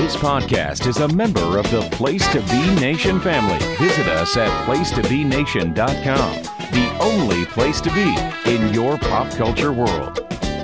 This podcast is a member of the Place to Be Nation family. Visit us at placetobenation.com, the only place to be in your pop culture world.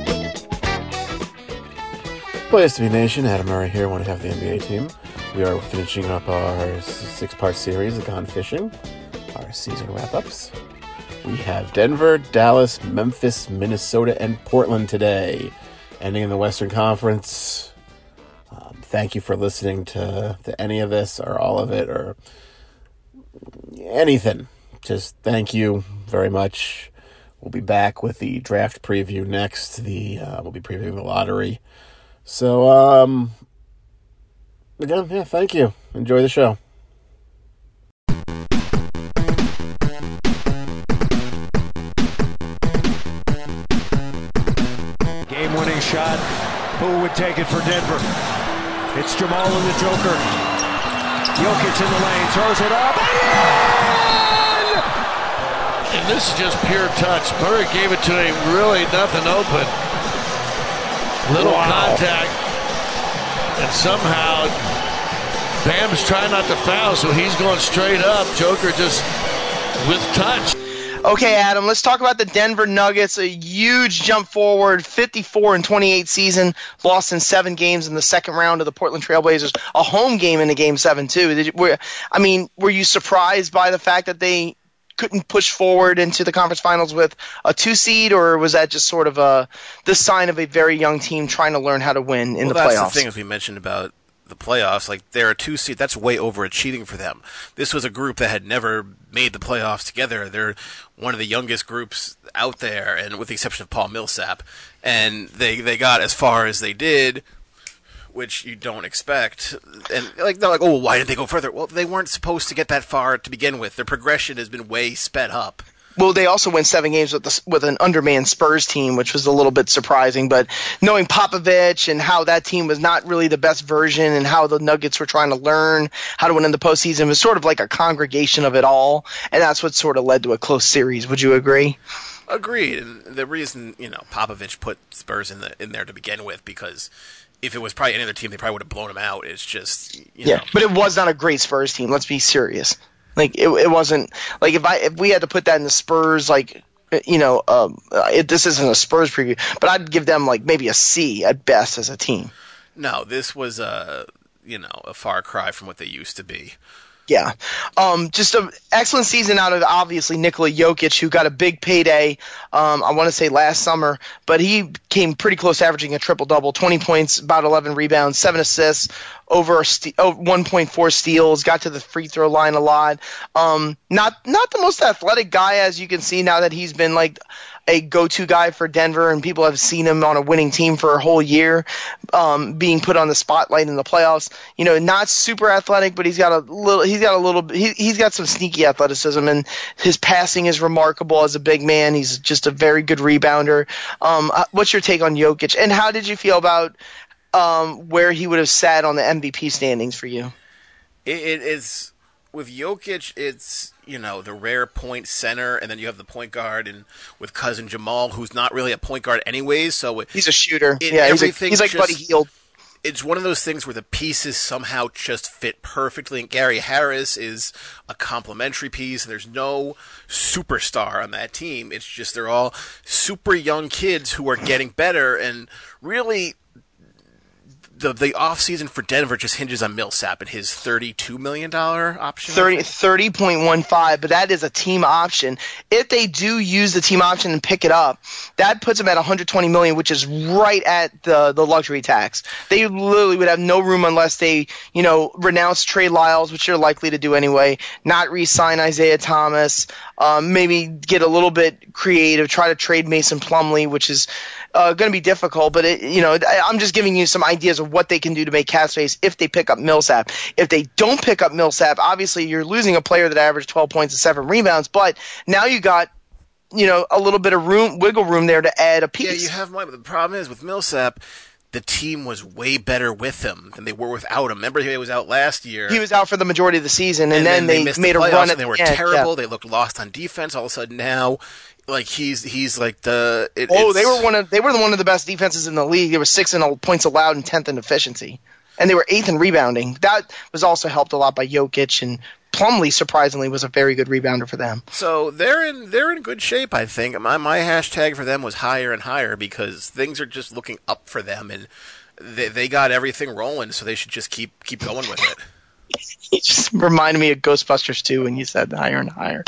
Place to Be Nation, Adam Murray here, one half of the NBA team. We are finishing up our six-part series, Gone Fishing, our season wrap-ups. We have Denver, Dallas, Memphis, Minnesota, and Portland today. Ending in the Western Conference. Thank you for listening to any of this, or all of it, or anything. Just thank you very much. We'll be back with the draft preview next. We'll be previewing the lottery. So, again, yeah, thank you. Enjoy the show. Game-winning shot. Who would take it for Denver? It's Jamal and the Joker. Jokic in the lane, throws it up. And this is just pure touch. Murray gave it to him, really nothing open. Little contact. And somehow Bam's trying not to foul, so he's going straight up. Joker just with touch. Okay, Adam, let's talk about the Denver Nuggets. A huge jump forward, 54-28 season, lost in 7 games in the second round of the Portland Trailblazers. A home game in the Game 7, too. Were you surprised by the fact that they couldn't push forward into the conference finals with a 2 seed, or was that just sort of the sign of a very young team trying to learn how to win in the playoffs? That's the thing, as we mentioned about the playoffs, like they're a 2 seed, that's way overachieving for them. This was a group that had never made the playoffs together. They're one of the youngest groups out there, and with the exception of Paul Millsap, and they got as far as they did, which you don't expect. And they're like, oh, why didn't they go further? Well, they weren't supposed to get that far to begin with. Their progression has been way sped up. Well, they also went 7 games with an undermanned Spurs team, which was a little bit surprising. But knowing Popovich and how that team was not really the best version, and how the Nuggets were trying to learn how to win in the postseason, was sort of like a congregation of it all. And that's what sort of led to a close series. Would you agree? Agreed. And the reason, Popovich put Spurs in there to begin with, because if it was probably any other team, they probably would have blown them out. It's just, Yeah, but it was not a great Spurs team. Let's be serious. Like it wasn't like if we had to put that in the Spurs, this isn't a Spurs preview, but I'd give them like maybe a C at best as a team. No, this was a far cry from what they used to be. Yeah. Just an excellent season out of, obviously, Nikola Jokic, who got a big payday, I want to say last summer, but he came pretty close to averaging a triple-double, 20 points, about 11 rebounds, 7 assists, over 1.4 steals, got to the free throw line a lot. Not the most athletic guy, as you can see now that he's been like a go-to guy for Denver, and people have seen him on a winning team for a whole year, being put on the spotlight in the playoffs. Not super athletic, but he's got some sneaky athleticism, and his passing is remarkable as a big man. He's just a very good rebounder. What's your take on Jokic, and how did you feel about where he would have sat on the MVP standings for you? It is with Jokic, it's the rare point center, and then you have the point guard, and with cousin Jamal, who's not really a point guard anyways, so he's a shooter. He's like Buddy Hield. It's one of those things where the pieces somehow just fit perfectly, and Gary Harris is a complementary piece, and there's no superstar on that team. It's just they're all super young kids who are getting better, and really the offseason for Denver just hinges on Millsap and his $32 million option. 30.15, but that is a team option. If they do use the team option and pick it up, that puts them at $120 million, which is right at the luxury tax. They literally would have no room unless they, renounce Trey Lyles, which they're likely to do anyway, not re-sign Isaiah Thomas, maybe get a little bit creative, try to trade Mason Plumlee, which is going to be difficult, but I'm just giving you some ideas of what they can do to make cap space if they pick up Millsap. If they don't pick up Millsap, obviously you're losing a player that averaged 12 points and 7 rebounds, but now you got a little bit of wiggle room there to add a piece. Yeah, you have money, but the problem is with Millsap, the team was way better with him than they were without him. Remember, he was out last year. He was out for the majority of the season, and then they made a run at the end. They were terrible. Yeah. They looked lost on defense. All of a sudden now, like he's like the. They were one of the best defenses in the league. They were 6th in points allowed and 10th in efficiency. And they were 8th in rebounding. That was also helped a lot by Jokic, and Plumlee, surprisingly, was a very good rebounder for them. So they're in good shape, I think. My hashtag for them was higher and higher because things are just looking up for them, and they got everything rolling, so they should just keep going with it. It just reminded me of Ghostbusters 2 when you said higher and higher.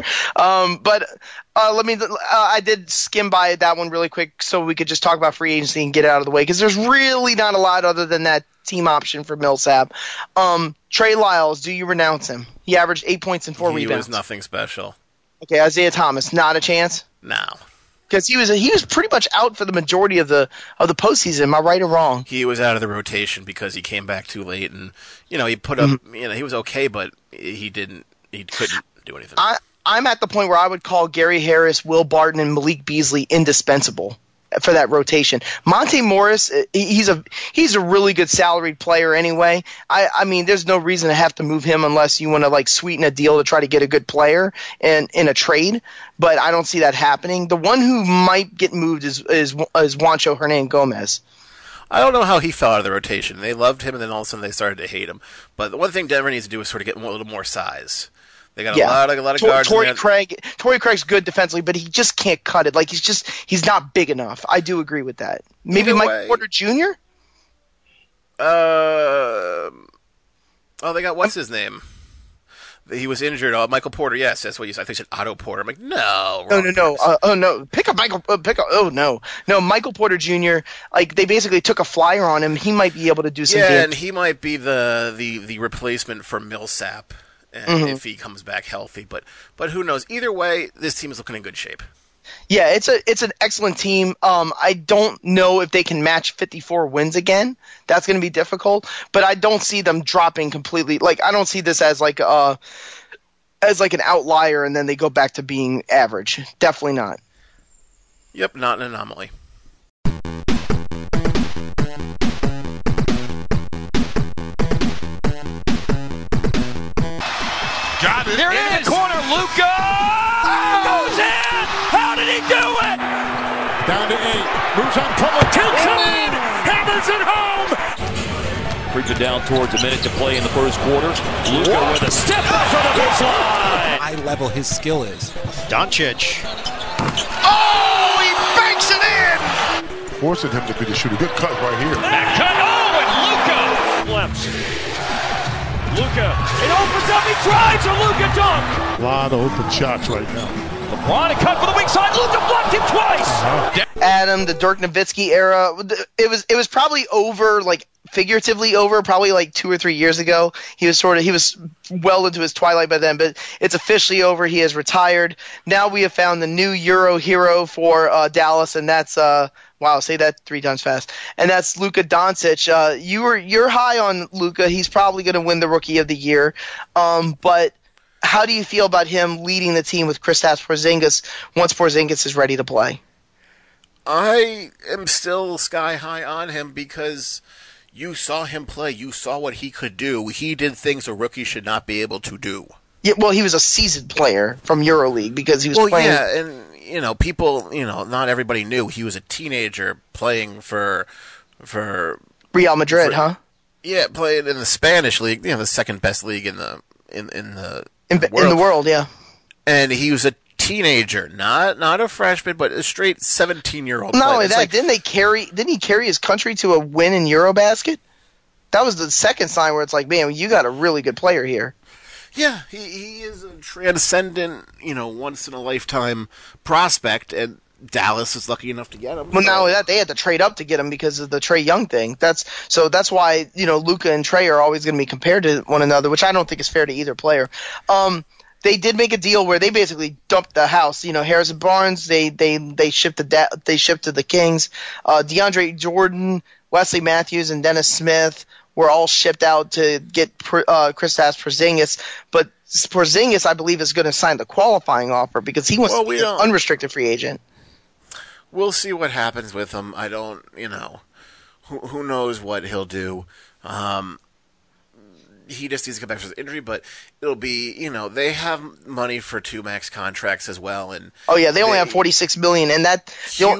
I did skim by that one really quick so we could just talk about free agency and get it out of the way because there's really not a lot other than that team option for Millsap. Trey Lyles, do you renounce him? He averaged 8 points and 4 rebounds. He was nothing special. Okay, Isaiah Thomas, not a chance? No. Because he was pretty much out for the majority of the postseason. Am I right or wrong? He was out of the rotation because he came back too late, and he put up. He was okay, but he couldn't do anything. I'm at the point where I would call Gary Harris, Will Barton, and Malik Beasley indispensable for that rotation. Monte Morris, he's a really good salaried player anyway. I mean, there's no reason to have to move him unless you want to like sweeten a deal to try to get a good player in a trade. But I don't see that happening. The one who might get moved is Juancho Hernan-Gomez. I don't know how he fell out of the rotation. They loved him, and then all of a sudden they started to hate him. But the one thing Denver needs to do is sort of get a little more size. They got a lot of guards. Torrey Craig's good defensively, but he just can't cut it. Like he's not big enough. I do agree with that. Maybe Michael Porter Jr. They got what's his name? He was injured. Michael Porter. Yes, that's what you said. I think you said Otto Porter. I'm like, no. No. Pick up Michael. No. Michael Porter Jr. Like they basically took a flyer on him. He might be able to do some. Yeah, and he might be the replacement for Millsap. If he comes back healthy, but who knows? Either way, this team is looking in good shape. Yeah, it's an excellent team. I don't know if they can match 54 wins again. That's going to be difficult, but I don't see them dropping completely. Like I don't see this as like an outlier and then they go back to being average. Definitely not. Yep, not an anomaly. There in the corner, Luka goes in. How did he do it? Down to 8. Moves on Polo, tilts it in, hammers it home. Brings it down towards a minute to play in the first quarter. Luka with a step back from the baseline. High level his skill is. Doncic. Oh, he banks it in. Forcing him to be the shooter. Good cut right here. Back cut. Oh, and Luka flips. Luka, it opens up, he drives, a Luka dunk! A lot of open shots right now. LeBron, a cut for the weak side, Luka blocked him twice! Adam, the Dirk Nowitzki era, it was probably over, like, figuratively over, probably like 2 or 3 years ago. He was well into his twilight by then, but it's officially over. He has retired. Now we have found the new Euro hero for Dallas, and that's wow, say that 3 times fast. And that's Luka Doncic. You're high on Luka. He's probably going to win the Rookie of the Year. But how do you feel about him leading the team with Kristaps Porzingis once Porzingis is ready to play? I am still sky high on him because you saw him play. You saw what he could do. He did things a rookie should not be able to do. Yeah, well, he was a seasoned player from EuroLeague because he was playing. Yeah, and people, not everybody knew he was a teenager playing for Real Madrid, huh? Yeah, playing in the Spanish league, the second best league in the world. In the world, yeah. And he was a teenager, not a freshman, but a straight 17-year-old. Not only that, didn't he carry his country to a win in Eurobasket? That was the second sign where it's like, man, you got a really good player here. Yeah, he is a transcendent, once in a lifetime prospect, and Dallas was lucky enough to get him. Well, not only that, they had to trade up to get him because of the Trae Young thing. That's why Luka and Trae are always going to be compared to one another, which I don't think is fair to either player. They did make a deal where they basically dumped the house. Harrison Barnes, they shipped to the Kings. DeAndre Jordan, Wesley Matthews, and Dennis Smith were all shipped out to get Kristaps Porzingis. But Porzingis, I believe, is going to sign the qualifying offer because he wants to be an unrestricted free agent. We'll see what happens with him. I don't, who knows what he'll do. he just needs to come back from his injury, but it'll be, they have money for 2 max contracts as well. And oh yeah, they only have $46 million, and they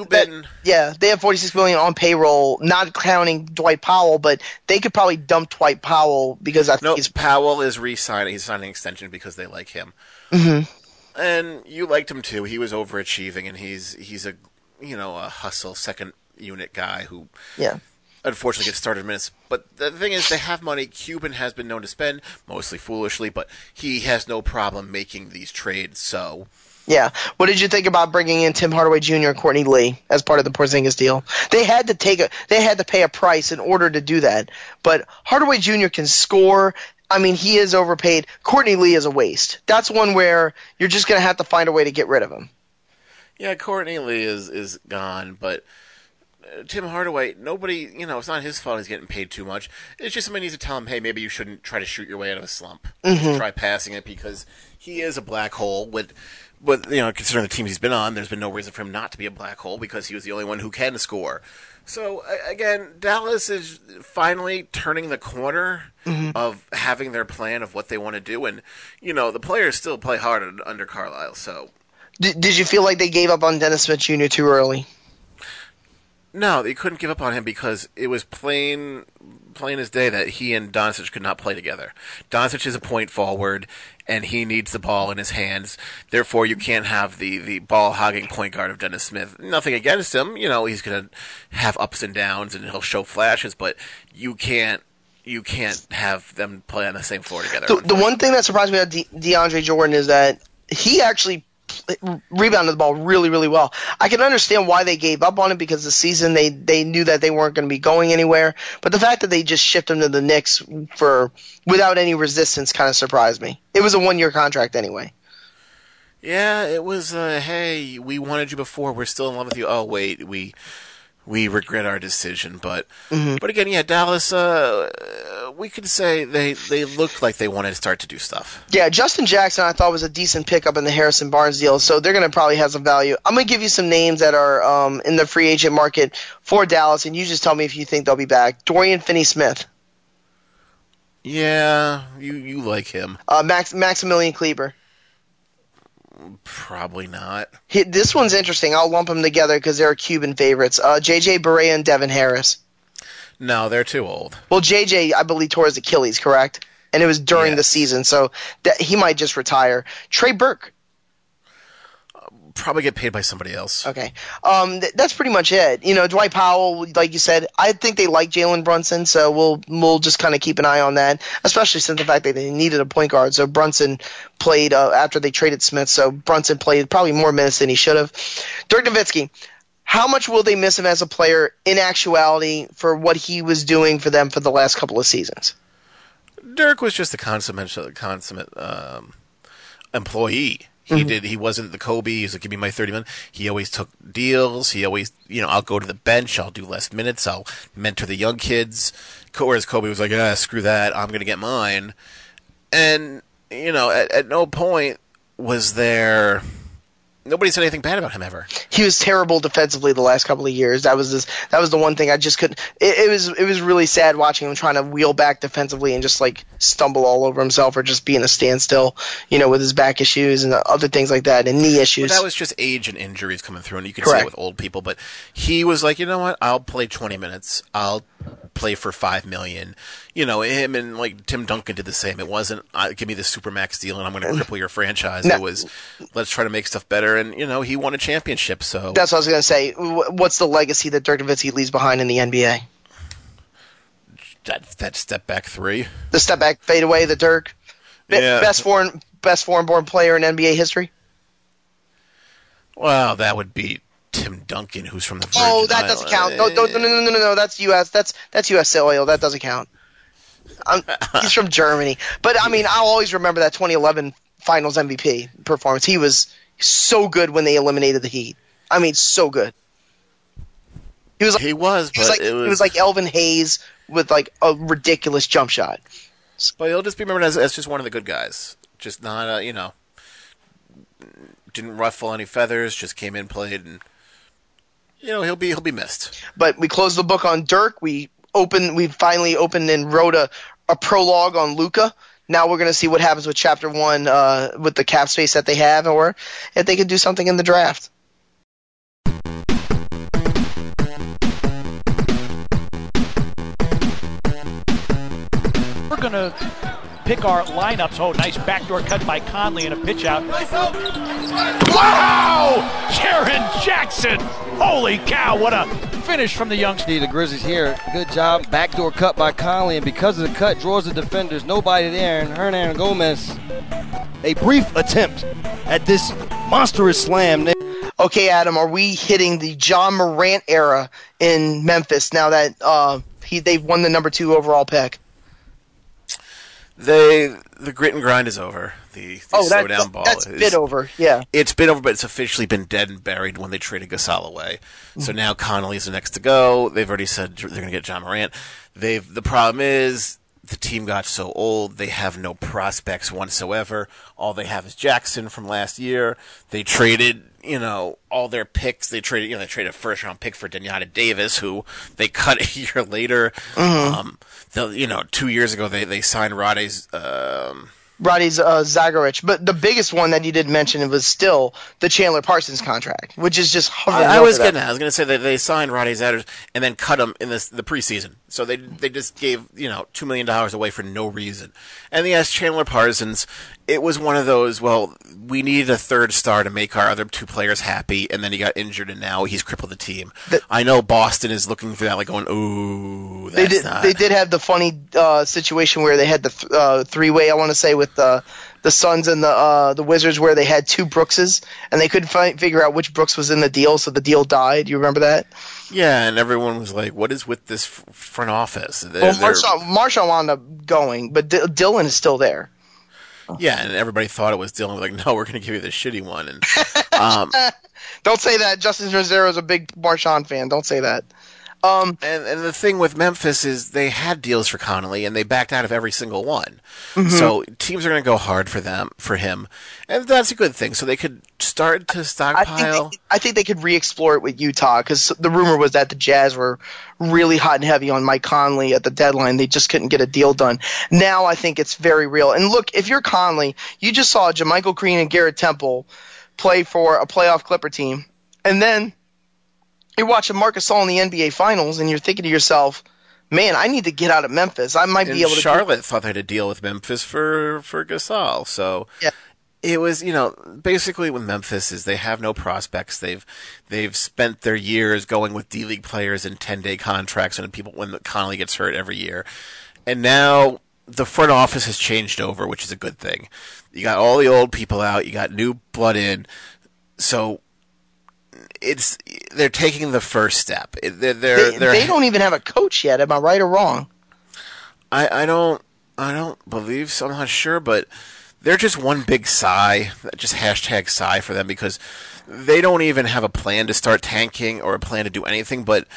have $46 million on payroll, not counting Dwight Powell, but they could probably dump Dwight Powell because Powell is re-signing. He's signing an extension because they like him. Mm-hmm. And you liked him too. He was overachieving, and he's a hustle second unit guy who unfortunately gets started minutes. But the thing is, they have money. Cuban has been known to spend, mostly foolishly, but he has no problem making these trades. So yeah, what did you think about bringing in Tim Hardaway Jr. and Courtney Lee as part of the Porzingis deal? They had to pay a price in order to do that. But Hardaway Jr. can score. I mean, he is overpaid. Courtney Lee is a waste. That's one where you're just going to have to find a way to get rid of him. Yeah, Courtney Lee is gone, but Tim Hardaway, nobody, it's not his fault he's getting paid too much. It's just somebody needs to tell him, hey, maybe you shouldn't try to shoot your way out of a slump. Mm-hmm. Try passing it because he is a black hole. But considering the teams he's been on, there's been no reason for him not to be a black hole because he was the only one who can score. So, again, Dallas is finally turning the corner of having their plan of what they want to do. And, the players still play hard under Carlisle. So, Did you feel like they gave up on Dennis Smith Jr. too early? No, they couldn't give up on him because it was plain as day that he and Doncic could not play together. Doncic is a point forward, and he needs the ball in his hands. Therefore, you can't have the ball-hogging point guard of Dennis Smith. Nothing against him. He's going to have ups and downs, and he'll show flashes, but you can't have them play on the same floor together. The one thing that surprised me about DeAndre Jordan is that he actually rebounded the ball really, really well. I can understand why they gave up on it because the season they knew that they weren't going to be going anywhere. But the fact that they just shipped him to the Knicks without any resistance kind of surprised me. It was a 1-year contract anyway. Yeah, it was, hey, we wanted you before. We're still in love with you. Oh, wait, we regret our decision. But again, yeah, Dallas, we could say they looked like they wanted to start to do stuff. Yeah, Justin Jackson I thought was a decent pickup in the Harrison Barnes deal, so they're going to probably have some value. I'm going to give you some names that are in the free agent market for Dallas, and you just tell me if you think they'll be back. Dorian Finney-Smith. Yeah, you like him. Maximilian Kleber. Probably not. This one's interesting. I'll lump them together because they're Cuban favorites. J.J. Barea and Devin Harris. No, they're too old. Well, J.J., I believe, tore his Achilles, correct? And it was during the season, so he might just retire. Trey Burke. Probably get paid by somebody else. Okay. That's pretty much it. Dwight Powell, like you said, I think they like Jalen Brunson, so we'll just kind of keep an eye on that, especially since the fact that they needed a point guard. So Brunson played after they traded Smith, so Brunson played probably more minutes than he should have. Dirk Nowitzki, how much will they miss him as a player in actuality for what he was doing for them for the last couple of seasons? Dirk was just a consummate employee. He wasn't the Kobe. He was like, give me my 30 minutes. He always took deals. He always, I'll go to the bench. I'll do less minutes. I'll mentor the young kids. Whereas Kobe was like, screw that. I'm going to get mine. And, at no point was there... Nobody said anything bad about him ever. He was terrible defensively the last couple of years. That was the one thing I just couldn't. It was really sad watching him trying to wheel back defensively and just like stumble all over himself or just be in a standstill, with his back issues and other things like that and knee issues. But that was just age and injuries coming through, and you can see it with old people. But he was like, you know what? I'll play 20 minutes. I'll play for $5 million. Him and like Tim Duncan did the same. It wasn't give me the Supermax deal and I'm going to cripple your franchise. It was let's try to make stuff better. And he won a championship. So that's what I was going to say. What's the legacy that Dirk Nowitzki leaves behind in the NBA? That step back three. The step back fadeaway. The Dirk. Yeah. Best foreign-born player in NBA history. Well, that would be Tim Duncan, who's from the Virgin Islands. Doesn't count. No. That's U.S. That's U.S. soil. That doesn't count. He's from Germany. But, I'll always remember that 2011 Finals MVP performance. He was so good when they eliminated the Heat. So good. He was like Elvin Hayes with, like, a ridiculous jump shot. But he'll just be remembered as just one of the good guys. Just not, didn't ruffle any feathers, just came in, played, and, he'll be missed. But we closed the book on Dirk. We finally opened and wrote a a prologue on Luka. Now we're going to see what happens with Chapter 1 with the cap space that they have, or if they could do something in the draft. We're going to pick our lineups. Oh, nice backdoor cut by Conley and a pitch out. Wow! Jaren Jackson! Holy cow, what a finish from the youngster. The Grizzlies here, good job. Backdoor cut by Conley, and because of the cut, draws the defenders. Nobody there, and Hernangomez, a brief attempt at this monstrous slam. Okay, Adam, are we hitting the John Morant era in Memphis now that they've won the number 2 overall pick? The grit and grind is over. The slow down ball that's been over. Yeah, it's been over, but it's officially been dead and buried when they traded Gasol away. Mm-hmm. So now Conley's the next to go. They've already said they're going to get John Morant. The problem is the team got so old; they have no prospects whatsoever. All they have is Jackson from last year. They traded, all their picks. They traded a first round pick for Denyatta Davis, who they cut a year later. Mm-hmm. 2 years ago they signed Rade's Zagorac, but the biggest one that you didn't mention was still the Chandler Parsons contract, which is just hovering. I was going to say that they signed Rade Zagorac and then cut him in the preseason. So they just gave $2 million away for no reason. And yes, Chandler Parsons, it was one of those. Well, we needed a third star to make our other 2 players happy, and then he got injured, and now he's crippled the team. I know Boston is looking for that, like going, ooh, that's not. They did have the funny situation where they had the 3-way, I want to say, with the Suns and the Wizards, where they had 2 Brookses, and they couldn't figure out which Brooks was in the deal, so the deal died. You remember that? Yeah, and everyone was like, what is with this front office? Marshall wound up going, but Dylan is still there. Yeah, and everybody thought it was Dylan. Like, no, we're going to give you the shitty one. And don't say that. Justin Rosero is a big Marshawn fan. Don't say that. And the thing with Memphis is they had deals for Conley, and they backed out of every single one. Mm-hmm. So teams are going to go hard for him, and that's a good thing. So they could start to stockpile. I think they could re-explore it with Utah, because the rumor was that the Jazz were really hot and heavy on Mike Conley at the deadline. They just couldn't get a deal done. Now I think it's very real. And look, if you're Conley, you just saw JaMychal Green and Garrett Temple play for a playoff Clipper team, and then you're watching Marc Gasol in the NBA Finals, and you're thinking to yourself, man, I need to get out of Memphis. I might be able to. Charlotte thought they had a deal with Memphis for Gasol. So yeah. It was, basically with Memphis is they have no prospects. They've spent their years going with D-League players in 10-day contracts when Conley gets hurt every year. And now the front office has changed over, which is a good thing. You got all the old people out. You got new blood in. So they're taking the first step. They don't even have a coach yet. Am I right or wrong? I don't believe so. I'm not sure, but they're just one big sigh. Just hashtag sigh for them, because they don't even have a plan to start tanking or a plan to do anything. But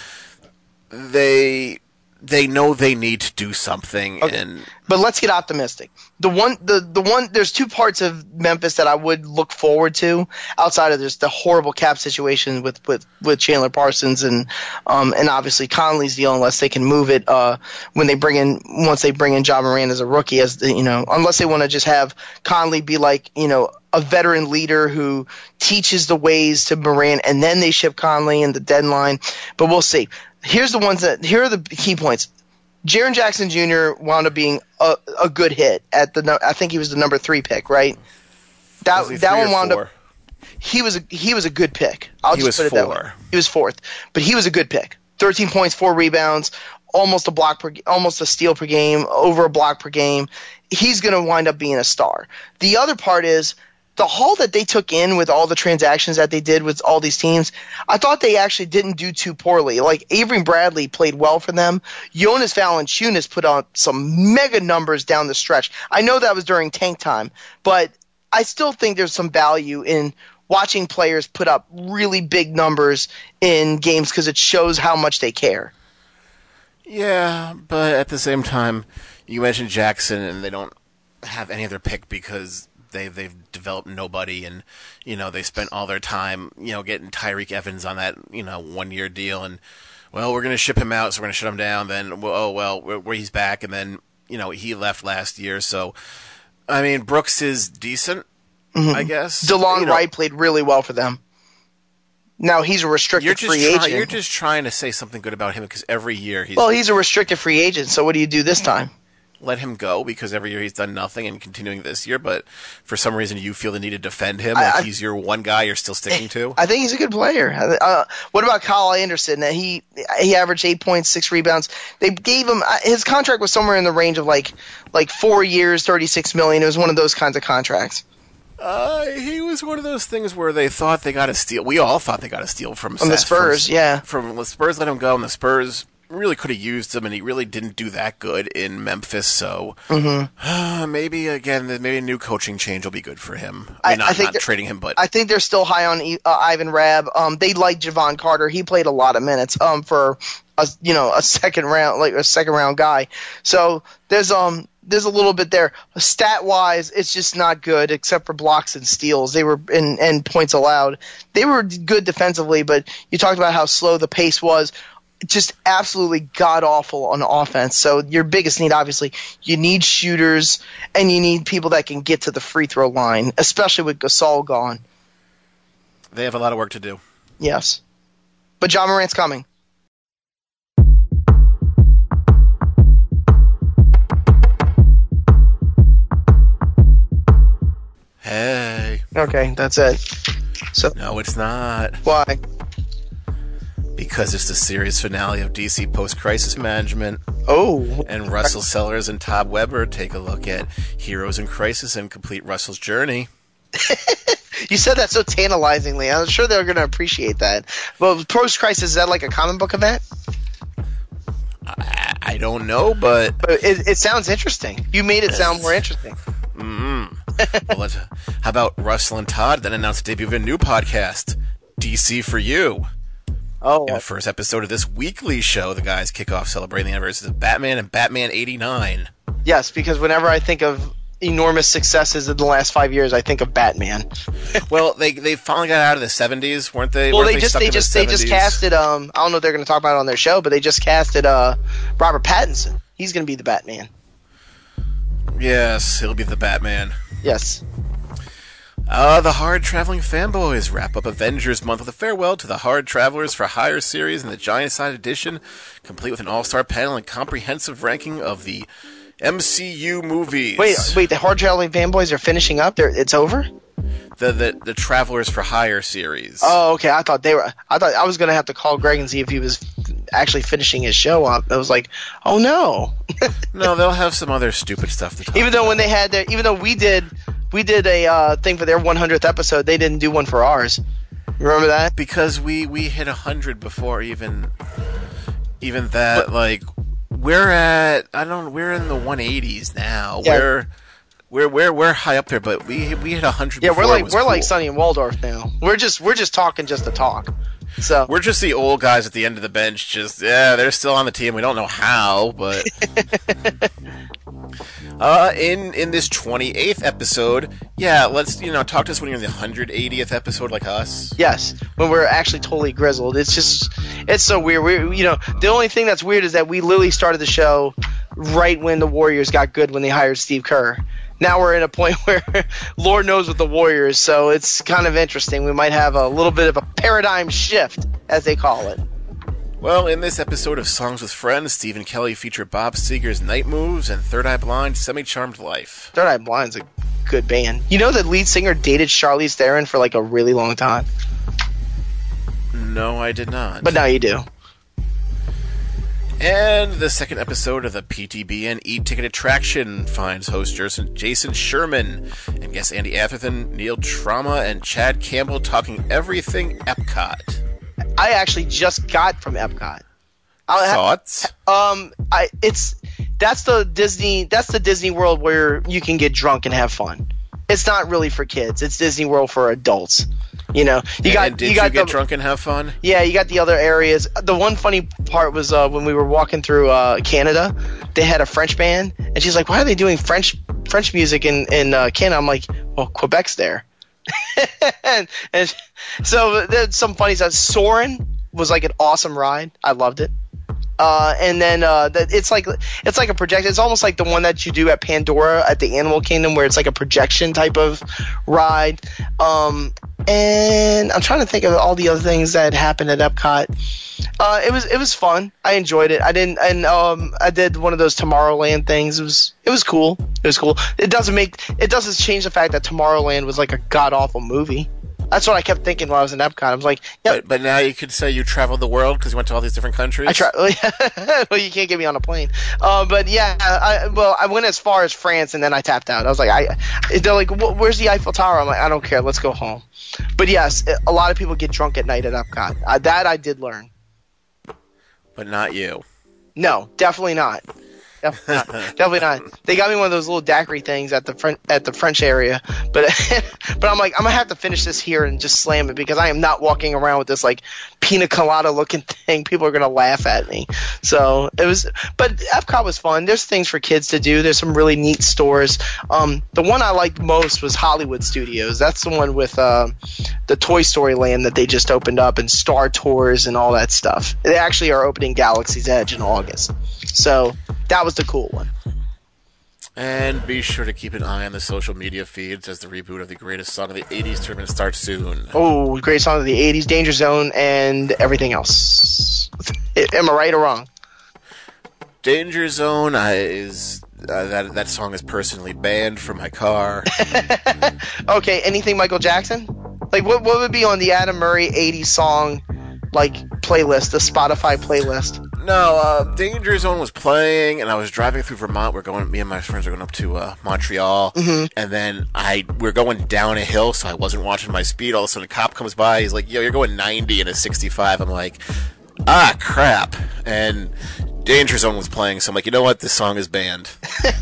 they know they need to do something. Okay. But let's get optimistic. The one there's 2 parts of Memphis that I would look forward to outside of the horrible cap situation with Chandler Parsons and obviously Conley's deal, unless they can move it once they bring in John Morant as a rookie, unless they want to just have Conley be like, a veteran leader who teaches the ways to Morant, and then they ship Conley in the deadline. But we'll see. Here are the key points. Jaren Jackson Jr. wound up being a good hit at I think he was the number 3 pick, right? That one wound up. He was a good pick. I'll just put it that way. He was 4th, but he was a good pick. 13 points, 4 rebounds, almost a steal per game, over a block per game. He's going to wind up being a star. The other part is the haul that they took in with all the transactions that they did with all these teams. I thought they actually didn't do too poorly. Like, Avery Bradley played well for them. Jonas Valanciunas put on some mega numbers down the stretch. I know that was during tank time, but I still think there's some value in watching players put up really big numbers in games, because it shows how much they care. Yeah, but at the same time, you mentioned Jackson, and they don't have any other pick because they've developed nobody, and they spent all their time getting Tyreke Evans on that 1-year deal, and well, we're going to ship him out, so we're going to shut him down. Then where he's back, and then he left last year. So, I mean, Brooks is decent, I guess. DeLon Wright played really well for them. Now he's a restricted free agent. You're just trying to say something good about him because every year he's a restricted free agent. So what do you do this time? Let him go because every year he's done nothing and continuing this year. But for some reason you feel the need to defend him. He's your one guy you're still sticking to. I think he's a good player. What about Kyle Anderson? He averaged 8 points, 6 rebounds. They gave him his contract was somewhere in the range of like 4 years, $36 million. It was one of those kinds of contracts. He was one of those things where they thought they got to steal. We all thought they got to steal from the Spurs, From the Spurs let him go, and the Spurs really could have used him, and he really didn't do that good in Memphis. So maybe a new coaching change will be good for him. I think not trading him, but I think they're still high on Ivan Rabb. They like Javon Carter. He played a lot of minutes for a second round guy. So there's a little bit there. Stat wise, it's just not good except for blocks and steals. They were and points allowed. They were good defensively, but you talked about how slow the pace was. Just absolutely god awful on offense. So your biggest need, obviously, you need shooters and you need people that can get to the free throw line, especially with Gasol gone. They have a lot of work to do. Yes, but John Morant's coming. Hey. Okay, that's it. So no, it's not. Why? Because it's the series finale of DC Post-Crisis Management. Oh. And Russell Sellers and Todd Weber take a look at Heroes in Crisis and complete Russell's journey. You said that so tantalizingly. I'm sure they're going to appreciate that. Well, Post-Crisis, is that like a comic book event? I don't know, but it sounds interesting. You made it sound more interesting. Well, how about Russell and Todd then announced the debut of a new podcast, DC for You. Oh. In the first episode of this weekly show, the guys kick off celebrating the anniversary of Batman and Batman 89. Yes, because whenever I think of enormous successes in the last 5 years, I think of Batman. Well, they finally got out of the 70s, weren't they? Well, they just casted. I don't know if they're going to talk about it on their show, but they just casted Robert Pattinson. He's going to be the Batman. Yes, he'll be the Batman. Yes. The Hard Traveling Fanboys wrap up Avengers Month with a farewell to the Hard Travelers for Hire series and the Giant Side Edition, complete with an all-star panel and comprehensive ranking of the MCU movies. Wait, the Hard Traveling Fanboys are finishing up? It's over? The Travelers for Hire series. Oh, okay. I thought I was going to have to call Greg and see if he was actually finishing his show up. I was like, oh no. No, they'll have some other stupid stuff to talk even though about. When they had even though we did a thing for their 100th episode, they didn't do one for ours. Remember that? Because we hit 100 before even that. But, like we're in the 180s now. Yeah. We're high up there, but we hit 100. Yeah, we're cool. Like Sonny and Waldorf now. We're just talking just to talk. So we're just the old guys at the end of the bench. They're still on the team. We don't know how, but in this 28th episode, let's talk to us when you're in the 180th episode, like us. Yes, when we're actually totally grizzled. It's so weird. The only thing that's weird is that we literally started the show right when the Warriors got good when they hired Steve Kerr. Now we're at a point where Lord knows with the Warriors, so it's kind of interesting. We might have a little bit of a paradigm shift, as they call it. Well, in this episode of Songs with Friends, Steve and Kelly feature Bob Seger's Night Moves and Third Eye Blind, Semi-Charmed Life. Third Eye Blind's a good band. You know the lead singer dated Charlize Theron for like a really long time? No, I did not. But now you do. And the second episode of the PTBN E-Ticket Attraction finds host Jason Sherman and guests Andy Atherton, Neil Trauma, and Chad Campbell talking everything Epcot. I actually just got from Epcot. Thoughts? That's the Disney World where you can get drunk and have fun. It's not really for kids. It's Disney World for adults. Did you get drunk and have fun? Yeah, you got the other areas. The one funny part was when we were walking through Canada, they had a French band, and she's like, "Why are they doing French music in Canada?" I'm like, "Well, Quebec's there." and so there's some funny stuff. Soarin' was like an awesome ride. I loved it. And then it's like a projection. It's almost like the one that you do at Pandora at the Animal Kingdom, where it's like a projection type of ride. And I'm trying to think of all the other things that happened at Epcot. It was fun. I enjoyed it. I did one of those Tomorrowland things. It was cool. It doesn't change the fact that Tomorrowland was like a god awful movie. That's what I kept thinking while I was in Epcot. I was like, yeah. But now you could say you traveled the world because you went to all these different countries. Well, you can't get me on a plane. But yeah, I went as far as France and then I tapped out. I was like, they're like, where's the Eiffel Tower? I'm like, I don't care. Let's go home. But yes, a lot of people get drunk at night at Epcot. That I did learn. But not you. No, definitely not. Definitely not. They got me one of those little daiquiri things at the French area, but I'm like, I'm gonna have to finish this here and just slam it because I am not walking around with this like pina colada looking thing. People are gonna laugh at me. So but Epcot was fun. There's things for kids to do. There's some really neat stores. The one I liked most was Hollywood Studios. That's the one with the Toy Story Land that they just opened up and Star Tours and all that stuff. They actually are opening Galaxy's Edge in August. So that was the cool one. And be sure to keep an eye on the social media feeds as the reboot of the Greatest Song of the 80s tournament starts soon. Oh, Greatest Song of the 80s, Danger Zone, and everything else. Am I right or wrong? Danger Zone that song is personally banned from my car. Okay, anything Michael Jackson? Like, what would be on the Adam Murray 80s song, like, playlist, the Spotify playlist? No, Danger Zone was playing, and I was driving through Vermont. Me and my friends were going up to Montreal, and then we're going down a hill, so I wasn't watching my speed. All of a sudden, a cop comes by. He's like, "Yo, you're going 90 in a 65." I'm like, "Ah, crap!" And Danger Zone was playing, so I'm like, you know what? This song is banned.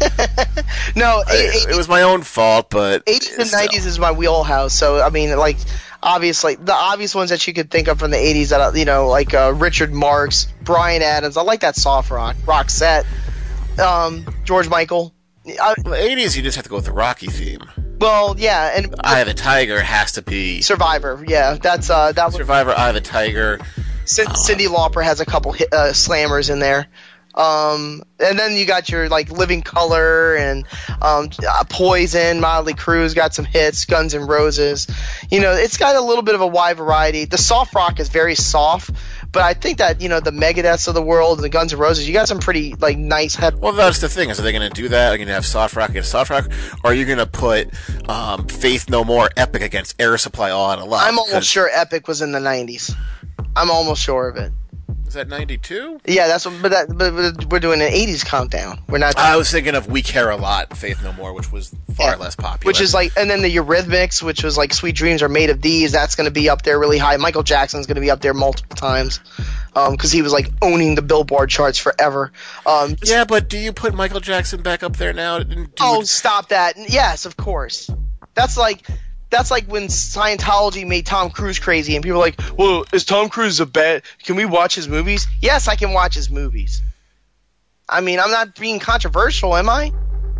No, it was my own fault, but 80s and 90s is my wheelhouse. So I mean, like, obviously, the obvious ones that you could think of from the 80s that, you know, like Richard Marx, Bryan Adams. I like that soft rock. Roxette, George Michael. The 80s, you just have to go with the Rocky theme. Well, yeah, and Eye of the Tiger has to be Survivor. Yeah, that was Survivor. Eye of the Tiger. Cyndi Lauper has a couple slammers in there. And then you got your like Living Color and Poison, Motley Crue's got some hits, Guns N' Roses. You know, it's got a little bit of a wide variety. The soft rock is very soft, but I think that, you know, the Megadeths of the world and the Guns N' Roses, you got some pretty like nice head. Well, that's the thing. Is, are they going to do that? Are you going to have soft rock against soft rock? Or are you going to put Faith No More, Epic against Air Supply All Out of Love? I'm almost sure Epic was in the 90s. I'm almost sure of it. Is that 92? Yeah, that's what. But we're doing an 80s countdown. We're not. I was thinking of We Care a Lot, Faith No More, which was far less popular. Which is like, and then the Eurythmics, which was like Sweet Dreams Are Made of These. That's going to be up there really high. Michael Jackson's going to be up there multiple times because he was like owning the Billboard charts forever. Yeah, but do you put Michael Jackson back up there now? Stop that! Yes, of course. That's like when Scientology made Tom Cruise crazy, and people are like, well, is Tom Cruise a bad... Can we watch his movies? Yes, I can watch his movies. I mean, I'm not being controversial, am I?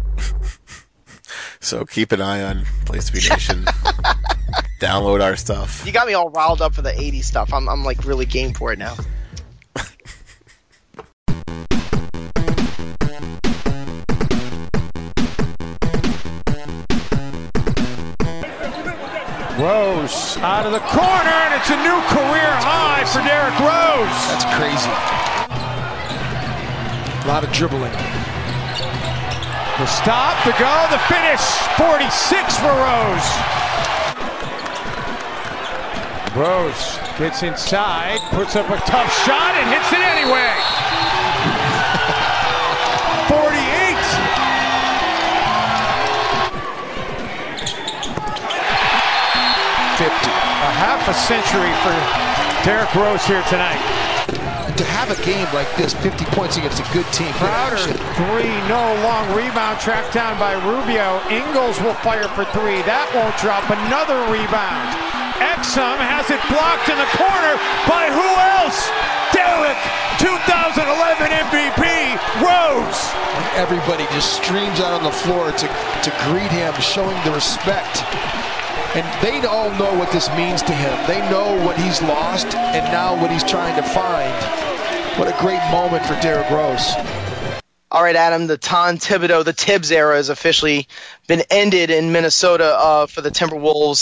So keep an eye on Place to Be Nation. Download our stuff. You got me all riled up for the 80s stuff. I'm like really game for it now. Rose out of the corner, and it's a new career high for Derrick Rose. That's crazy. A lot of dribbling. The stop, the go, the finish. 46 for Rose. Rose gets inside, puts up a tough shot, and hits it anyway. 48. A half a century for Derrick Rose here tonight. To have a game like this, 50 points against a good team. Crowder, three, no long rebound, tracked down by Rubio. Ingles will fire for three. That won't drop. Another rebound. Exum has it blocked in the corner by who else? Derrick, 2011 MVP, Rose. And everybody just streams out on the floor to greet him, showing the respect. And they all know what this means to him. They know what he's lost and now what he's trying to find. What a great moment for Derrick Rose. All right, Adam, the Tom Thibodeau, the Tibbs era has officially been ended in Minnesota for the Timberwolves.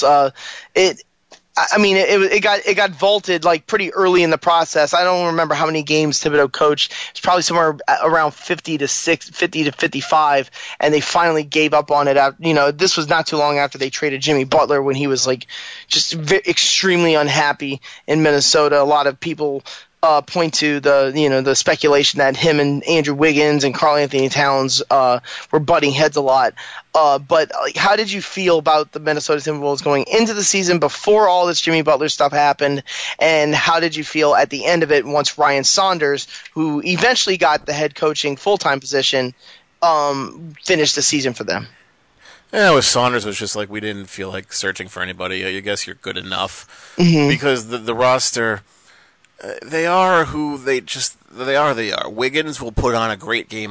It got vaulted like pretty early in the process. I don't remember how many games Thibodeau coached. It's probably somewhere around 50 to 55, and they finally gave up on it. This was not too long after they traded Jimmy Butler when he was like just extremely unhappy in Minnesota. A lot of people point to the speculation that him and Andrew Wiggins and Karl Anthony Towns were butting heads a lot. But how did you feel about the Minnesota Timberwolves going into the season before all this Jimmy Butler stuff happened? And how did you feel at the end of it once Ryan Saunders, who eventually got the head coaching full-time position, finished the season for them? Yeah, with Saunders, it was just like we didn't feel like searching for anybody. I guess you're good enough. Mm-hmm. Because the roster... they are who they are. Wiggins will put on a great game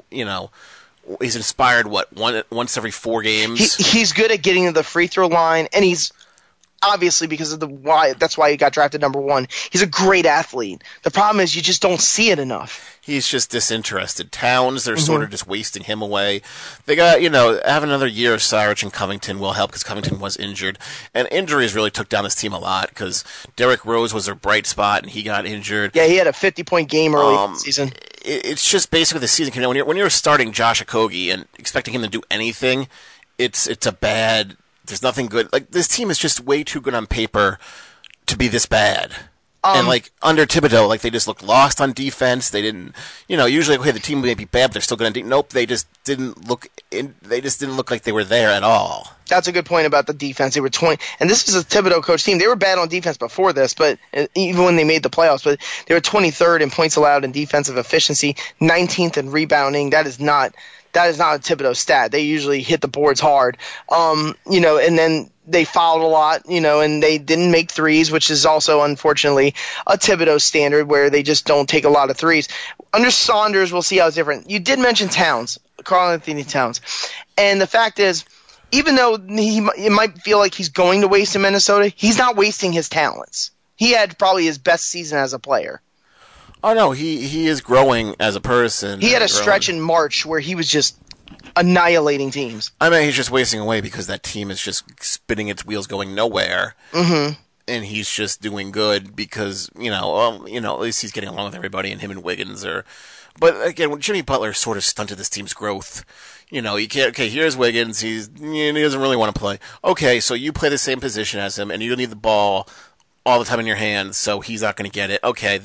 he's inspired once every 4 games. He's good at getting to the free throw line, and he's obviously because of that's why he got drafted number 1. He's a great athlete. The problem is you just don't see it enough. He's just disinterested. Towns, they're sort of just wasting him away. They got, have another year of Saric and Covington will help because Covington was injured. And injuries really took down this team a lot because Derrick Rose was their bright spot and he got injured. Yeah, he had a 50-point game early in the season. It's just basically the season. When you're starting Josh Okogie and expecting him to do anything, it's a bad... There's nothing good. Like, this team is just way too good on paper to be this bad. And under Thibodeau, they just looked lost on defense. They didn't, usually the team may be bad, but they're still going to. Nope, they just didn't look. They just didn't look like they were there at all. That's a good point about the defense. They were 20, and this is a Thibodeau coach team. They were bad on defense before this, but even when they made the playoffs, but they were 23rd in points allowed in defensive efficiency, 19th in rebounding. That is not a Thibodeau stat. They usually hit the boards hard. And then they fouled a lot, and they didn't make threes, which is also, unfortunately, a Thibodeau standard where they just don't take a lot of threes. Under Saunders, we'll see how it's different. You did mention Towns, Karl Anthony Towns. And the fact is, even though it might feel like he's going to waste in Minnesota, he's not wasting his talents. He had probably his best season as a player. Oh, no, he is growing as a person. He had a stretch in March where he was just annihilating teams. I mean, he's just wasting away because that team is just spinning its wheels going nowhere. Mm-hmm. And he's just doing good because, at least he's getting along with everybody and him and Wiggins are... But again, when Jimmy Butler sort of stunted this team's growth, you can't... Okay, here's Wiggins. He doesn't really want to play. Okay, so you play the same position as him and you need the ball all the time in your hands, so he's not going to get it. Okay,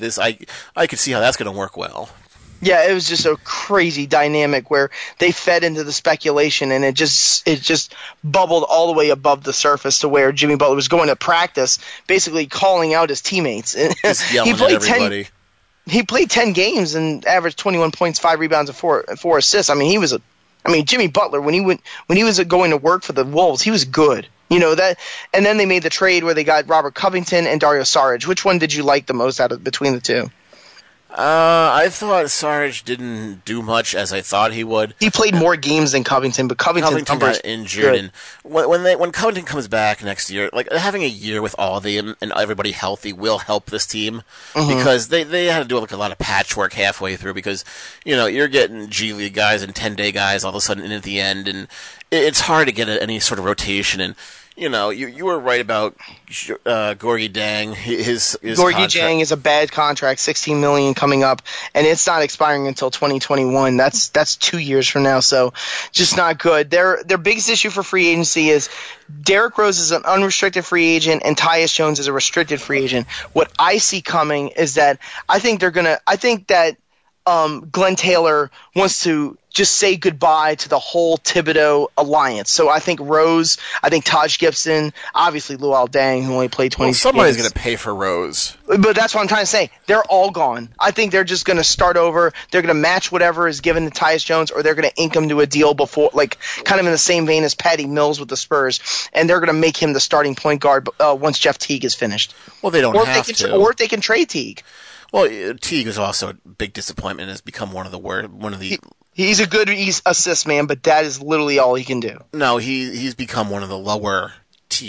I could see how that's going to work well. Yeah, it was just a crazy dynamic where they fed into the speculation, and it just bubbled all the way above the surface to where Jimmy Butler was going to practice, basically calling out his teammates. Just yelling at everybody. He played 10 games and averaged 21 points, 5 rebounds, and 4 assists. I mean, Jimmy Butler when he was going to work for the Wolves, he was good. That, and then they made the trade where they got Robert Covington and Dario Saric. Which one did you like the most between the two? I thought Saric didn't do much as I thought he would. He played more games than Covington, but Covington got injured. And when Covington comes back next year, having a year with all of them and everybody healthy will help this team because they had to do a lot of patchwork halfway through because you're getting G League guys and 10-day guys all of a sudden in at the end, and it's hard to get any sort of rotation. And you were right about Gorgui Dieng. His Gorgui Dieng is a bad contract, $16 million coming up, and it's not expiring until 2021. That's 2 years from now, so just not good. Their biggest issue for free agency is Derrick Rose is an unrestricted free agent and Tyus Jones is a restricted free agent. What I see coming is that I think that Glenn Taylor wants to just say goodbye to the whole Thibodeau alliance. So I think Rose, I think Taj Gibson, obviously Luol Deng, who only played 20 somebody's going to pay for Rose. But that's what I'm trying to say. They're all gone. I think they're just going to start over. They're going to match whatever is given to Tyus Jones, or they're going to ink him to a deal before, kind of in the same vein as Patty Mills with the Spurs, and they're going to make him the starting point guard once Jeff Teague is finished. Well, they don't have to. Or if they can trade Teague. Well, Teague is also a big disappointment and has become one of the He's a good assist man, but that is literally all he can do. No, he's become one of the lower tier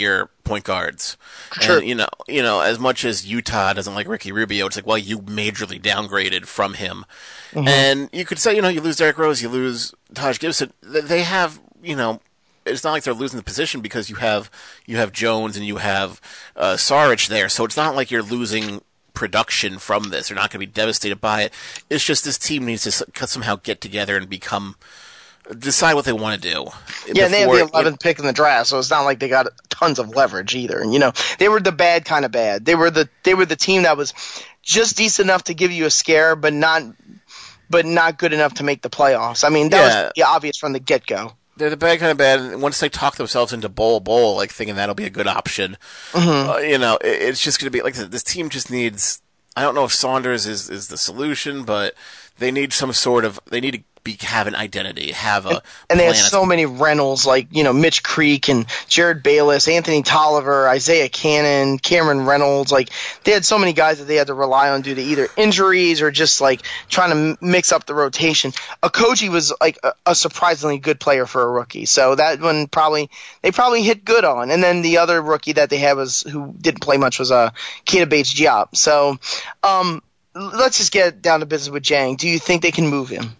point guards. Sure. And, you know, as much as Utah doesn't like Ricky Rubio, it's like, well, you majorly downgraded from him. Mm-hmm. And you could say, you know, you lose Derrick Rose, you lose Taj Gibson. They have, you know, it's not like they're losing the position because you have Jones and you have Saric there. So it's not like you're losing production from this. They're not going to be devastated by it. It's just this team needs to somehow get together and decide what they want to do. Yeah, and they have the 11th pick in the draft, so it's not like they got tons of leverage either. And, you know, they were the bad kind of bad. They were the team that was just decent enough to give you a scare, but not good enough to make the playoffs. I mean, that was obvious from the get-go. They're the bad kind of bad, and once they talk themselves into bowl, like thinking that'll be a good option, you know, it's just going to be like this team just needs. I don't know if Saunders is the solution, but they need they need to have an identity, and they have so many rentals like, you know, Mitch Creek and Jared Bayless, Anthony Tolliver, Isaiah Cannon, Cameron Reynolds. Like, they had so many guys that they had to rely on due to either injuries or just like trying to mix up the rotation. Okogie was like a surprisingly good player for a rookie, so that one they probably hit good on. And then the other rookie that they had who didn't play much was Keita Bates-Diop. So let's just get down to business with Jang. Do you think they can move him?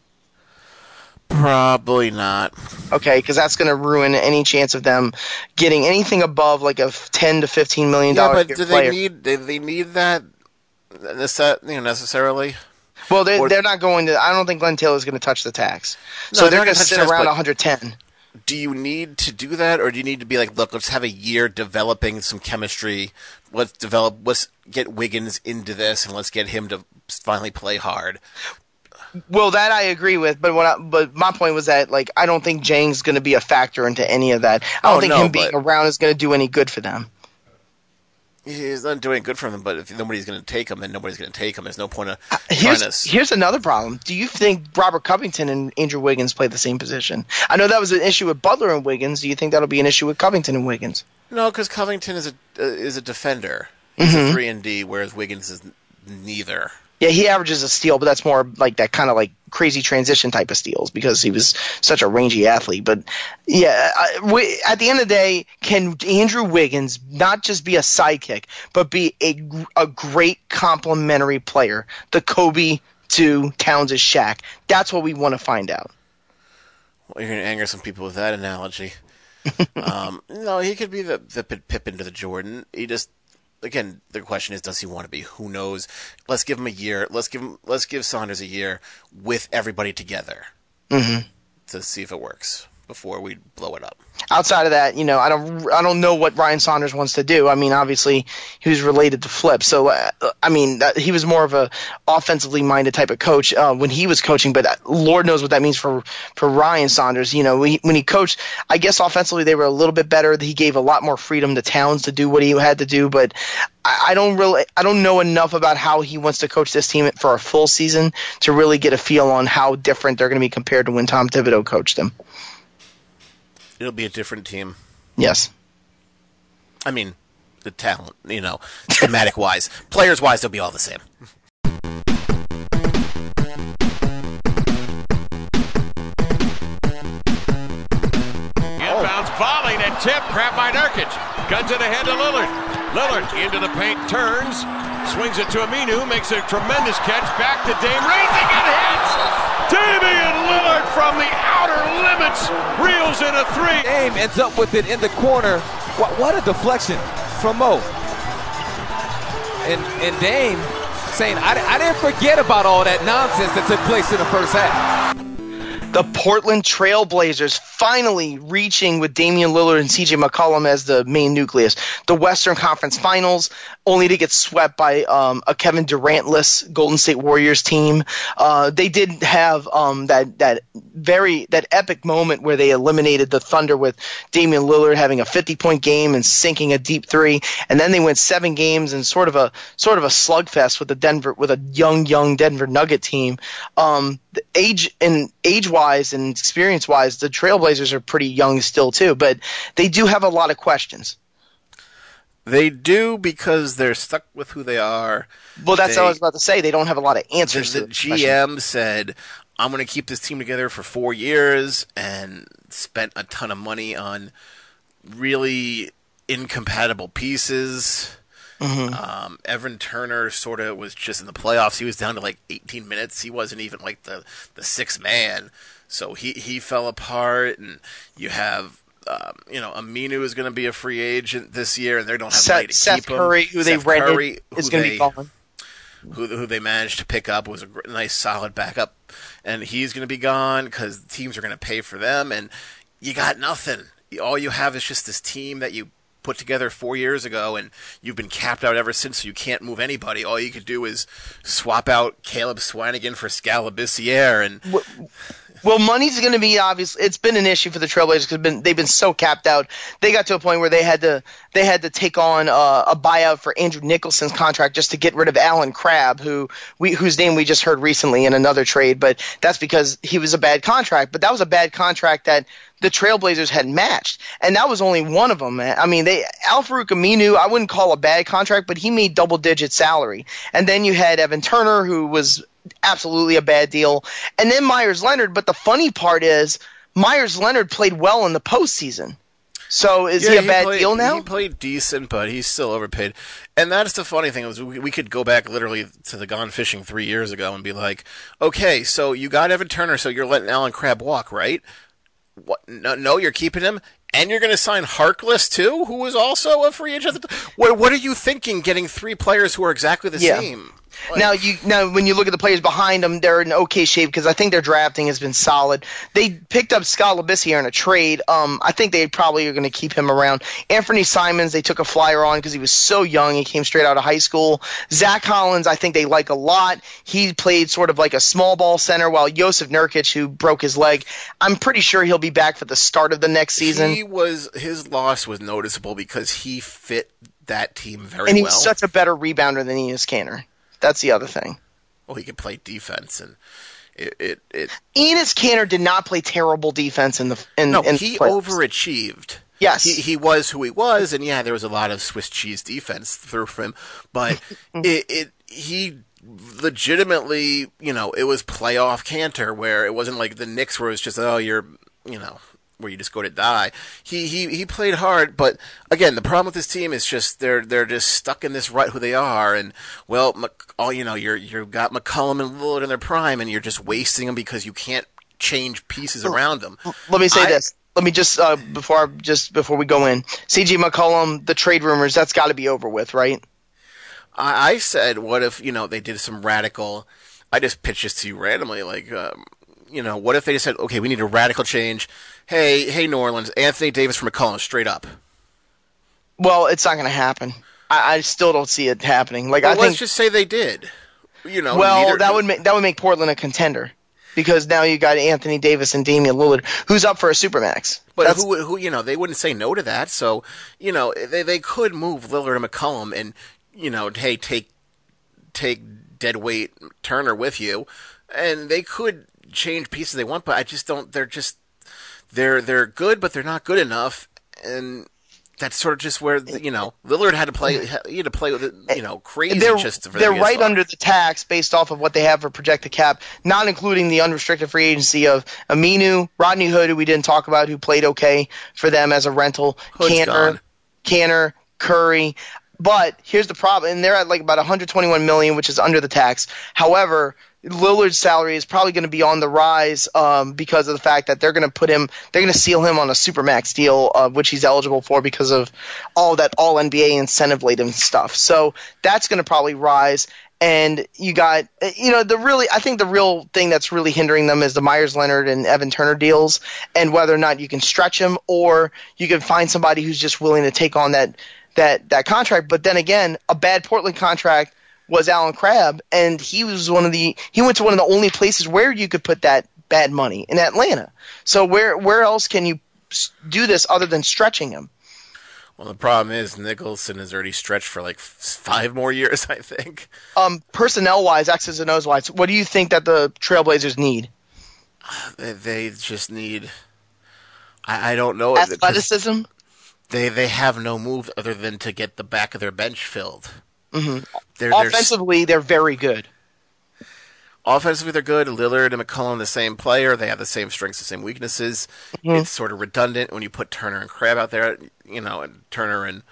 Probably not. Okay, because that's going to ruin any chance of them getting anything above like a $10 to $15 million. Yeah, but do they need that necessarily? Well, they're not going to. I don't think Glenn Taylor's going to touch the tax, so they're going to sit around 110. Do you need to do that, or do you need to be like, look, let's have a year developing some chemistry. Let's get Wiggins into this, and let's get him to finally play hard. Well, that I agree with, but my point was that, like, I don't think Jang's going to be a factor into any of that. I don't think him being around is going to do any good for them. He's not doing good for them, but if nobody's going to take him, then nobody's going to take him. There's no point of Here's another problem. Do you think Robert Covington and Andrew Wiggins play the same position? I know that was an issue with Butler and Wiggins. Do you think that'll be an issue with Covington and Wiggins? No, because Covington is a defender. He's a 3-and-D, whereas Wiggins is neither. Yeah, he averages a steal, but that's more like that kind of like crazy transition type of steals because he was such a rangy athlete. But yeah, at the end of the day, can Andrew Wiggins not just be a sidekick, but be a great complementary player? The Kobe to Towns' Shaq. That's what we want to find out. Well, you're going to anger some people with that analogy. No, he could be the Pippen to the Jordan. He just. Again, the question is, does he want to be? Who knows? Let's give him a year. Let's give Saunders a year with everybody together to see if it works before we blow it up. Outside of that, you know, I don't know what Ryan Saunders wants to do. I mean, obviously he was related to Flip, so I mean he was more of a offensively minded type of coach when he was coaching. But Lord knows what that means for Ryan Saunders. You know, when he coached, I guess offensively they were a little bit better. He gave a lot more freedom to Towns to do what he had to do. But I don't know enough about how he wants to coach this team for a full season to really get a feel on how different they're going to be compared to when Tom Thibodeau coached them. It'll be a different team. Yes. I mean, the talent, you know, schematic-wise. Players-wise, they'll be all the same. Inbounds volley and tip, grabbed by Nurkic. Guns it ahead to Lillard. Lillard into the paint, turns, swings it to Aminu, makes a tremendous catch, back to Dame, raising and hits! Damian Lillard from the outer limits reels in a three. Dame ends up with it in the corner. What a deflection from Mo. And Dame saying, I didn't forget about all that nonsense that took place in the first half. The Portland Trail Blazers finally reaching with Damian Lillard and CJ McCollum as the main nucleus. The Western Conference Finals, only to get swept by a Kevin Durant-less Golden State Warriors team. They did have that epic moment where they eliminated the Thunder with Damian Lillard having a 50-point game and sinking a deep three, and then they went 7 games in sort of a slugfest with a young Denver Nugget team. Age-wise and experience-wise, the Trailblazers are pretty young still too, but they do have a lot of questions. They do because they're stuck with who they are. Well, that's what I was about to say. They don't have a lot of answers. The GM said, I'm going to keep this team together for 4 years, and spent a ton of money on really incompatible pieces. Mm-hmm. Evan Turner sort of was just in the playoffs. He was down to like 18 minutes. He wasn't even like the sixth man. So he fell apart. And you have, Aminu is going to be a free agent this year, and they don't have money to keep him. Curry, who they rented, is going to be gone. Who they managed to pick up was a nice, solid backup. And he's going to be gone because teams are going to pay for them. And you got nothing. All you have is just this team that you put together 4 years ago, and you've been capped out ever since, so you can't move anybody. All you could do is swap out Caleb Swanigan for Scalabissiere. And well, money's going to be obvious. It's been an issue for the Trailblazers because they've been so capped out. They got to a point where they had to take on a buyout for Andrew Nicholson's contract just to get rid of Alan Crabb, whose name we just heard recently in another trade. But that's because he was a bad contract. But that was a bad contract that the Trailblazers had matched, and that was only one of them. I mean, Al-Farouq Aminu, I wouldn't call a bad contract, but he made double-digit salary. And then you had Evan Turner, who was absolutely a bad deal, and then Myers Leonard. But the funny part is Myers Leonard played well in the postseason. So is he a bad deal now? He played decent, but he's still overpaid. And that's the funny thing. Is we could go back literally to the Gone Fishing 3 years ago and be like, okay, so you got Evan Turner, so you're letting Alan Crabb walk, right? What? No, you're keeping him, and you're going to sign Harkless too, who was also a free agent. What are you thinking? Getting 3 players who are exactly the same. Now, when you look at the players behind them, they're in okay shape because I think their drafting has been solid. They picked up Scott Labissiere in a trade. I think they probably are going to keep him around. Anthony Simons, they took a flyer on because he was so young. He came straight out of high school. Zach Collins, I think they like a lot. He played sort of like a small ball center, while Josef Nurkic, who broke his leg, I'm pretty sure he'll be back for the start of the next season. His loss was noticeable because he fit that team very well. And he's such a better rebounder than Enes Kanter. That's the other thing. Well, he could play defense, and Enes Kanter did not play terrible defense in the he playoffs. Overachieved. Yes, he was who he was, and there was a lot of Swiss cheese defense through from him, but he legitimately, it was playoff Kanter, where it wasn't like the Knicks where it was just where you just go to die. He played hard, but again, the problem with this team is just they're just stuck in this rut who they are, and you've got McCollum and Lillard in their prime, and you're just wasting them because you can't change pieces around them. Let me say this. Let me just before we go in, C.J. McCollum, the trade rumors, that's got to be over with, right? I said, what if they did some radical? I just pitched this to you randomly, like. What if they just said, okay, we need a radical change. Hey, New Orleans, Anthony Davis for McCollum, straight up. Well, it's not going to happen. I still don't see it happening. Let's just say they did. That would make Portland a contender because now you got Anthony Davis and Damian Lillard, who's up for a supermax. But who they wouldn't say no to that. So they could move Lillard and McCollum and hey, take deadweight Turner with you, and they could change pieces they want, but I just don't. They're good, but they're not good enough, and that's sort of just where Lillard had to play. He had to play with crazy. They're right under the tax based off of what they have for projected cap, not including the unrestricted free agency of Aminu, Rodney Hood, who we didn't talk about, who played okay for them as a rental, Kanter, Curry. But here's the problem, and they're at like about $121 million, which is under the tax. However, Lillard's salary is probably going to be on the rise because of the fact that they're going to seal him on a supermax deal, which he's eligible for because of all that all NBA incentive laden stuff. So that's going to probably rise. And you got, I think the real thing that's really hindering them is the Myers Leonard and Evan Turner deals, and whether or not you can stretch them or you can find somebody who's just willing to take on that contract. But then again, a bad Portland contract was Alan Crabb, and he went to one of the only places where you could put that bad money in Atlanta. So where else can you do this other than stretching him? Well, the problem is Nicholson is already stretched for like 5 more years, I think. Personnel-wise, X's and O's-wise, what do you think that the Trailblazers need? They just need, I don't know. Athleticism? They have no move other than to get the back of their bench filled. Mm-hmm. Offensively, they're very good. Offensively, they're good. Lillard and McCollum, the same player. They have the same strengths, the same weaknesses. Mm-hmm. It's sort of redundant when you put Turner and Crabbe out there. And Turner and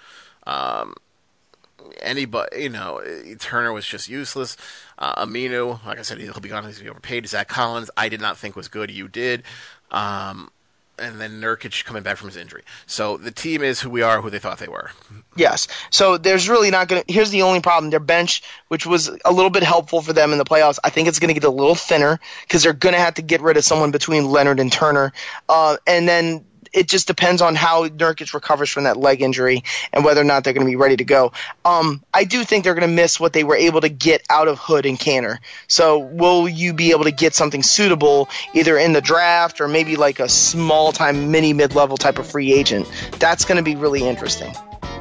anybody. Turner was just useless. Aminu, like I said, he'll be gone. He's going to be overpaid. Zach Collins, I did not think was good. You did. And then Nurkic coming back from his injury. So the team is who we are, who they thought they were. Yes. So there's really not going to – here's the only problem. Their bench, which was a little bit helpful for them in the playoffs, I think it's going to get a little thinner because they're going to have to get rid of someone between Leonard and Turner. And then it just depends on how Nurkic recovers from that leg injury and whether or not they're going to be ready to go. I do think they're going to miss what they were able to get out of Hood and Kanter. So will you be able to get something suitable either in the draft or maybe like a small-time mid-level type of free agent? That's going to be really interesting.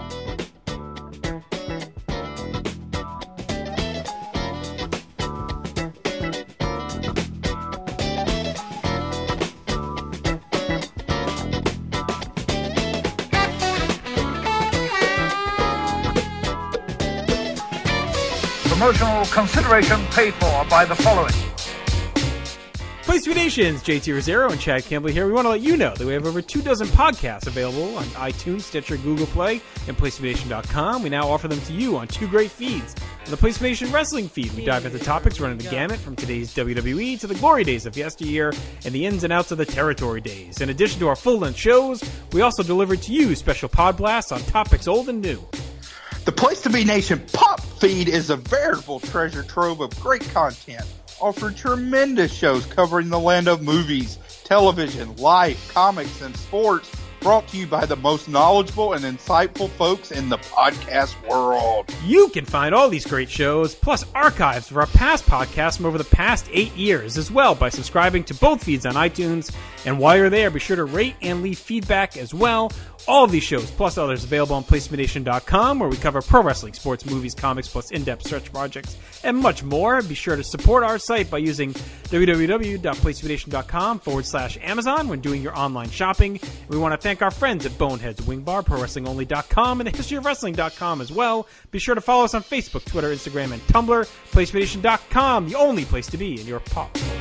Promotional consideration paid for by the following. Place to Be Nations, JT Rosero and Chad Campbell here. We want to let you know that we have over 24 podcasts available on iTunes, Stitcher, Google Play, and PlaceToBeNation.com. We now offer them to you on 2 great feeds. On the Place to Be Nation Wrestling feed, we dive into topics running the gamut from today's WWE to the glory days of yesteryear and the ins and outs of the territory days. In addition to our full-length shows, we also deliver to you special pod blasts on topics old and new. The Place to Be Nation Pop feed is a veritable treasure trove of great content, offering tremendous shows covering the land of movies, television, life, comics, and sports, brought to you by the most knowledgeable and insightful folks in the podcast world. You can find all these great shows, plus archives of our past podcasts from over the past 8 years as well by subscribing to both feeds on iTunes. And while you're there, be sure to rate and leave feedback as well. All of these shows, plus others, available on PlaceToBeNation.com, where we cover pro wrestling, sports, movies, comics, plus in-depth search projects, and much more. Be sure to support our site by using www.PlaceToBeNation.com/Amazon when doing your online shopping. And we want to thank our friends at Boneheads, Wing Bar, ProWrestlingOnly.com, and TheHistoryOfWrestling.com as well. Be sure to follow us on Facebook, Twitter, Instagram, and Tumblr. PlaceToBeNation.com, the only place to be in your pop